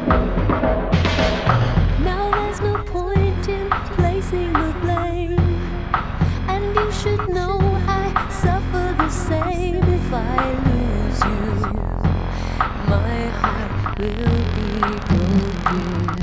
Now there's no point in placing the blame, and you should know I suffer the same. If I lose you, my heart will be broken.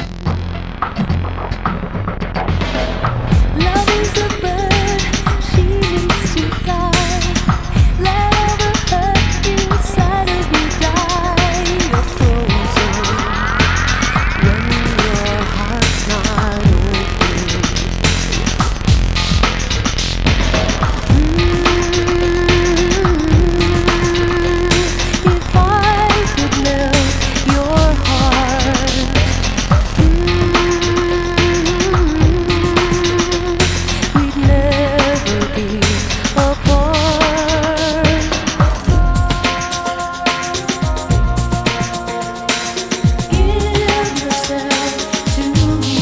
Love is a bird, she needs to fly. Let all the hurt inside of you die. You're frozen when your heart's not open. If I could melt your heart, we'd never be apart. Give yourself to me.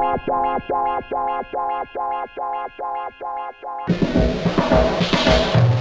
You hold the key.